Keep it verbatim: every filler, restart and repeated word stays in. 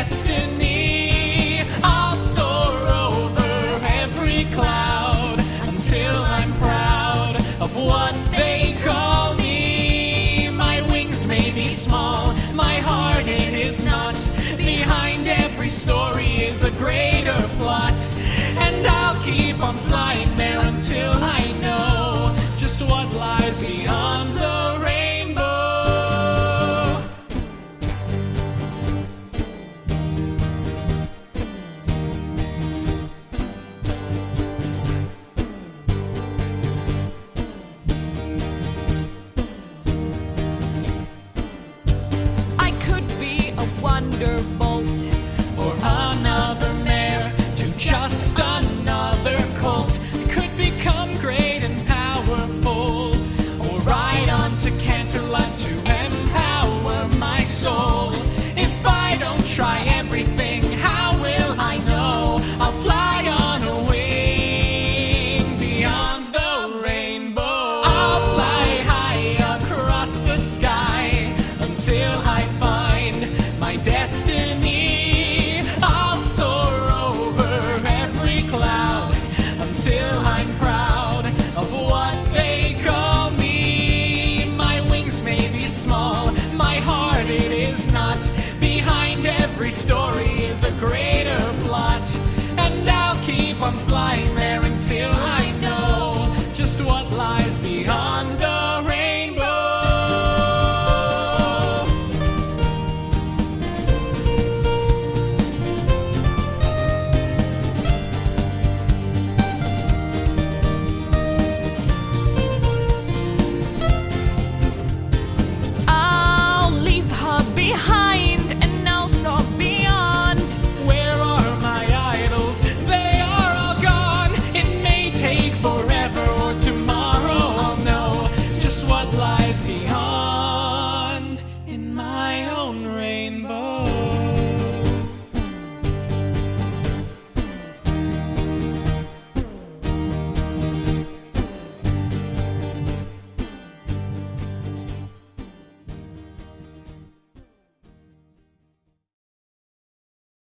destiny. I'll soar over every cloud until I'm proud of what they call me. My wings may be small, my heart it is not. Behind every story is a greater plot, and I'll keep on flying there until I